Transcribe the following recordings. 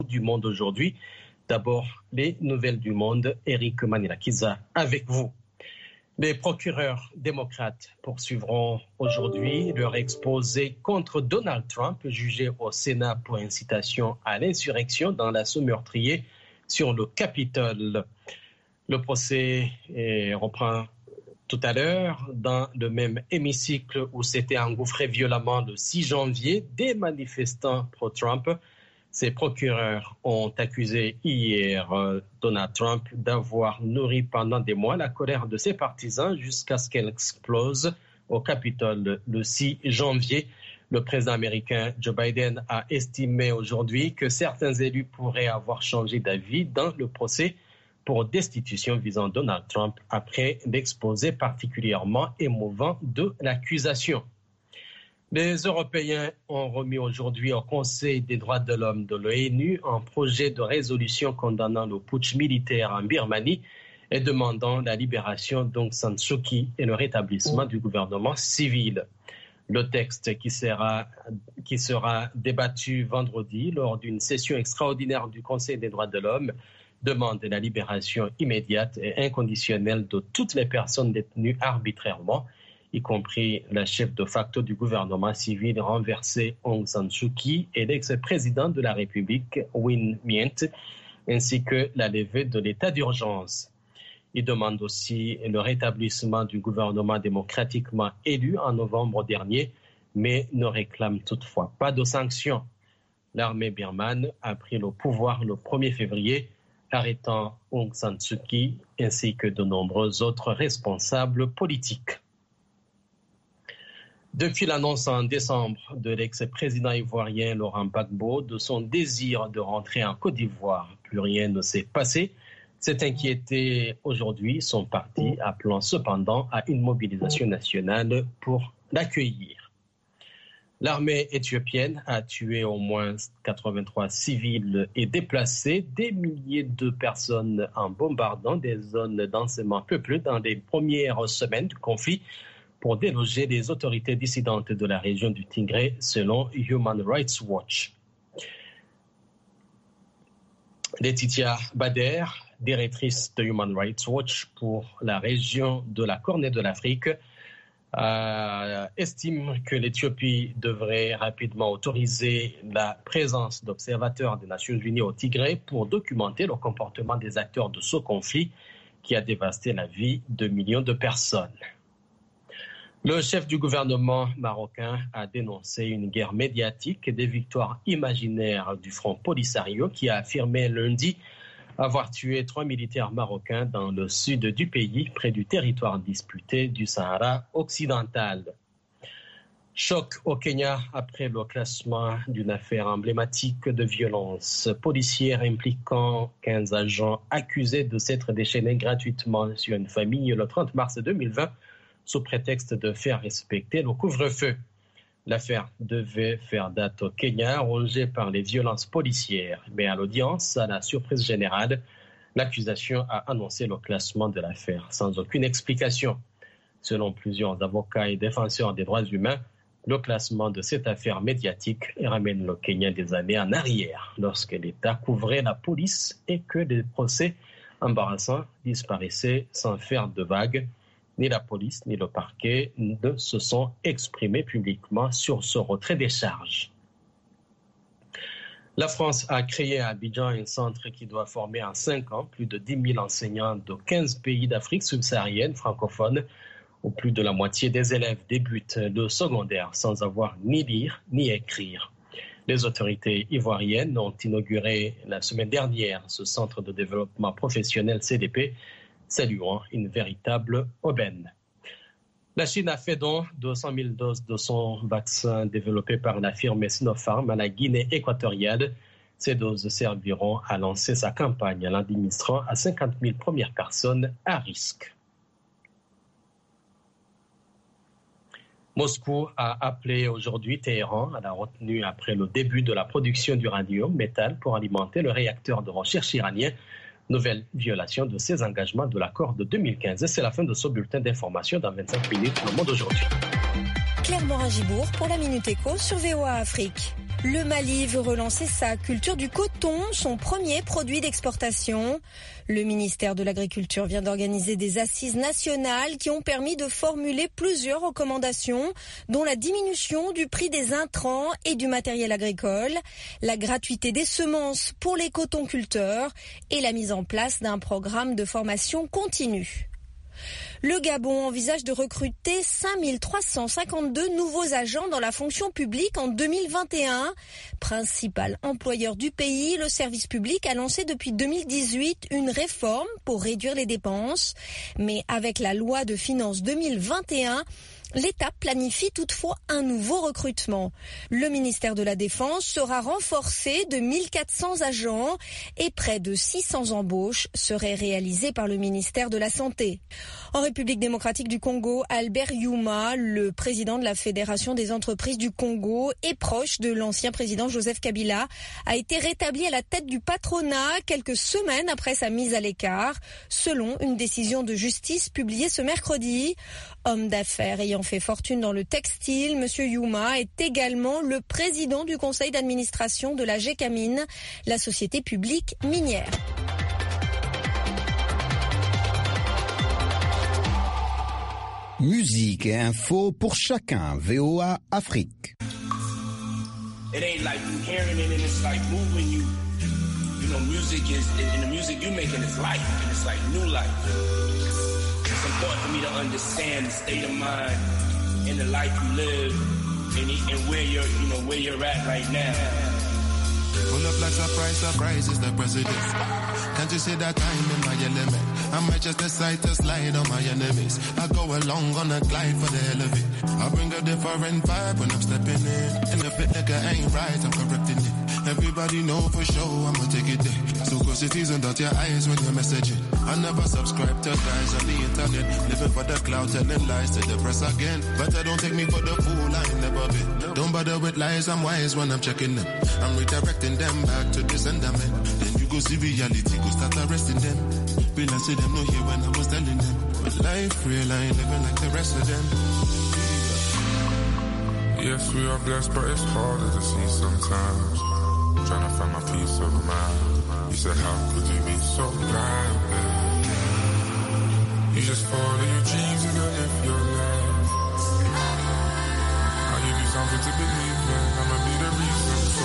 du monde aujourd'hui. D'abord, les nouvelles du monde. Eric Manirakiza avec vous. Les procureurs démocrates poursuivront aujourd'hui leur exposé contre Donald Trump, jugé au Sénat pour incitation à l'insurrection dans l'assaut meurtrier sur le Capitole. Le procès reprend tout à l'heure dans le même hémicycle où s'était engouffré violemment le 6 janvier des manifestants pro-Trump. Ces procureurs ont accusé hier Donald Trump d'avoir nourri pendant des mois la colère de ses partisans jusqu'à ce qu'elle explose au Capitole le 6 janvier. Le président américain Joe Biden a estimé aujourd'hui que certains élus pourraient avoir changé d'avis dans le procès pour destitution visant Donald Trump après l'exposé particulièrement émouvant de l'accusation. Les Européens ont remis aujourd'hui au Conseil des droits de l'homme de l'ONU un projet de résolution condamnant le putsch militaire en Birmanie et demandant la libération d'Aung San Suu Kyi et le rétablissement du gouvernement civil. Le texte qui sera débattu vendredi lors d'une session extraordinaire du Conseil des droits de l'homme demande la libération immédiate et inconditionnelle de toutes les personnes détenues arbitrairement, y compris la chef de facto du gouvernement civil renversé Aung San Suu Kyi et l'ex-président de la République Win Myint, ainsi que la levée de l'état d'urgence. Il demande aussi le rétablissement du gouvernement démocratiquement élu en novembre dernier, mais ne réclame toutefois pas de sanctions. L'armée birmane a pris le pouvoir le 1er février, arrêtant Aung San Suu Kyi ainsi que de nombreux autres responsables politiques. Depuis l'annonce en décembre de l'ex-président ivoirien Laurent Gbagbo de son désir de rentrer en Côte d'Ivoire, plus rien ne s'est passé. C'est inquiété aujourd'hui son parti, appelant cependant à une mobilisation nationale pour l'accueillir. L'armée éthiopienne a tué au moins 83 civils et déplacé des milliers de personnes en bombardant des zones densément peuplées dans les premières semaines du conflit pour déloger les autorités dissidentes de la région du Tigré, selon Human Rights Watch. Laetitia Bader, directrice de Human Rights Watch pour la région de la Corne de l'Afrique, estime que l'Éthiopie devrait rapidement autoriser la présence d'observateurs des Nations Unies au Tigré pour documenter le comportement des acteurs de ce conflit qui a dévasté la vie de millions de personnes. Le chef du gouvernement marocain a dénoncé une guerre médiatique et des victoires imaginaires du Front Polisario qui a affirmé lundi avoir tué 3 militaires marocains dans le sud du pays, près du territoire disputé du Sahara occidental. Choc au Kenya après le classement d'une affaire emblématique de violence policière impliquant 15 agents accusés de s'être déchaînés gratuitement sur une famille le 30 mars 2020 sous prétexte de faire respecter le couvre-feu. L'affaire devait faire date au Kenya, rongée par les violences policières. Mais à l'audience, à la surprise générale, l'accusation a annoncé le classement de l'affaire sans aucune explication. Selon plusieurs avocats et défenseurs des droits humains, le classement de cette affaire médiatique ramène le Kenya des années en arrière, lorsque l'État couvrait la police et que les procès embarrassants disparaissaient sans faire de vagues. Ni la police ni le parquet ne se sont exprimés publiquement sur ce retrait des charges. La France a créé à Abidjan un centre qui doit former en 5 ans plus de 10 000 enseignants de 15 pays d'Afrique subsaharienne francophone, où plus de la moitié des élèves débutent le secondaire sans avoir ni lire ni écrire. Les autorités ivoiriennes ont inauguré la semaine dernière ce centre de développement professionnel CDP, saluant une véritable aubaine. La Chine a fait don de 100 000 doses de son vaccin développé par la firme Sinopharm à la Guinée équatoriale. Ces doses serviront à lancer sa campagne en l'administrant à 50 000 premières personnes à risque. Moscou a appelé aujourd'hui Téhéran à la retenue après le début de la production d'uranium métal pour alimenter le réacteur de recherche iranien. Nouvelle violation de ses engagements de l'accord de 2015. Et c'est la fin de ce bulletin d'information dans 25 minutes. Le monde aujourd'hui. Claire Morin-Gibourg pour la Minute Éco sur VOA Afrique. Le Mali veut relancer sa culture du coton, son premier produit d'exportation. Le ministère de l'Agriculture vient d'organiser des assises nationales qui ont permis de formuler plusieurs recommandations, dont la diminution du prix des intrants et du matériel agricole, la gratuité des semences pour les cotonculteurs et la mise en place d'un programme de formation continue. Le Gabon envisage de recruter 5352 nouveaux agents dans la fonction publique en 2021. Principal employeur du pays, le service public a lancé depuis 2018 une réforme pour réduire les dépenses. Mais avec la loi de finances 2021, l'État planifie toutefois un nouveau recrutement. Le ministère de la Défense sera renforcé de 1400 agents et près de 600 embauches seraient réalisées par le ministère de la Santé. En République démocratique du Congo, Albert Youma, le président de la Fédération des entreprises du Congo et proche de l'ancien président Joseph Kabila, a été rétabli à la tête du patronat quelques semaines après sa mise à l'écart, selon une décision de justice publiée ce mercredi. Homme d'affaires ayant fait fortune dans le textile, M. Youma est également le président du conseil d'administration de la Gécamine, la société publique minière. Musique et info pour chacun. VOA Afrique. It ain't like you hearing it and it's like moving you. You know, music is, and the music you making is life, and it's like new life. It's important for me to understand the state of mind and the life you live and where you're, you know, where you're at right now. Pull up like surprise is the president. Can't you see that I'm in my element? I might just decide to slide on my enemies. I go along on a glide for the hell of it. I bring a different vibe when I'm stepping in. And if it nigga ain't right, I'm correcting it. Everybody know for sure I'ma take it there. So cross your T's and dot your I's when you're messaging. I never subscribe to guys on the internet. Living for the cloud, telling lies to the press again. But I don't take me for the fool, I ain't never been. Don't bother with lies, I'm wise when I'm checking them. I'm redirecting them back to the sentiment. Then you go see reality, go start arresting them. Will I see them no here when I was telling them. But life real, I ain't living like the rest of them. Yes, we are blessed, but it's harder to see sometimes. Trying to find my peace of mind. You said, how could you be so blind, babe? You just follow your dreams and go live your life. I'll give you something to believe in. I'ma be the reason, so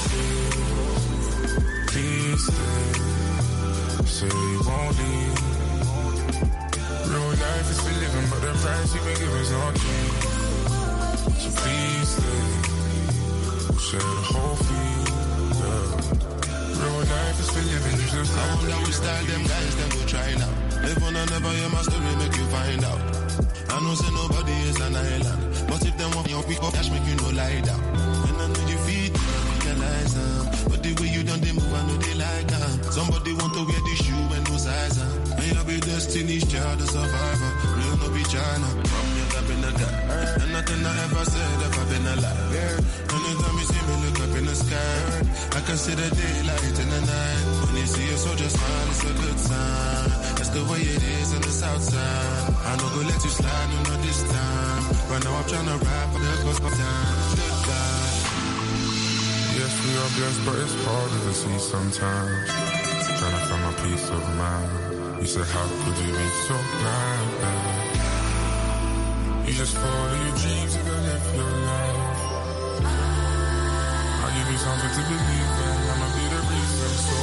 please stay. Say you won't leave. Real life is for living, but the price you been giving is not cheap. So please stay. Share the whole fee. Real life is for living, you just I wonder which style them guys them go try now. If one never hear my story, make you find out. I know say nobody is an island, but if them want your pick up cash, make you no lie down. And I know you feed, realize but the way you done they move, I know they like somebody want to wear the shoe and no size May I be Destiny's Child, a survivor. Real no be China, from me I've been a guy. And nothing I ever said if I've been alive. Anytime you see me look up in the sky, I can see the daylight in the night. When you see a soldier smile, it's a good sign. That's the way it is in the south side. I know go let you slide, no not this time. Right now I'm trying to ride for the close of time. Goodbye. Yes, we are blessed, but it's harder to see sometimes. Trying to find my peace of mind. You said, how could you be so blind, babe? You just follow your dreams and go live your life. I'll give you something to believe in. I'ma be the reason, so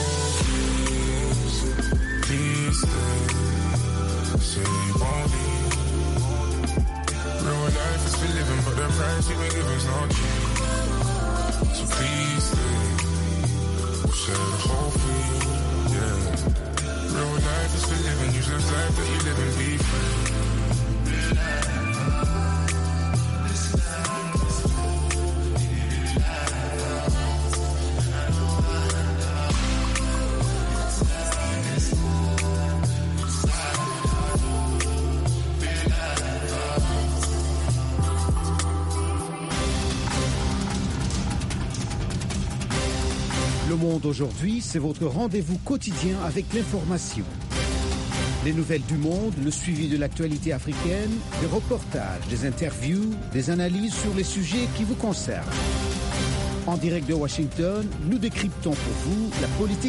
please stay. Say you won't leave. Real life is for living, but the price you been giving is not cheap. So please stay. Share the whole fee, yeah. Real life is for living, use this life that you live and be free. Le Monde aujourd'hui, c'est votre rendez-vous quotidien avec l'information. Les nouvelles du monde, le suivi de l'actualité africaine, des reportages, des interviews, des analyses sur les sujets qui vous concernent. En direct de Washington, nous décryptons pour vous la politique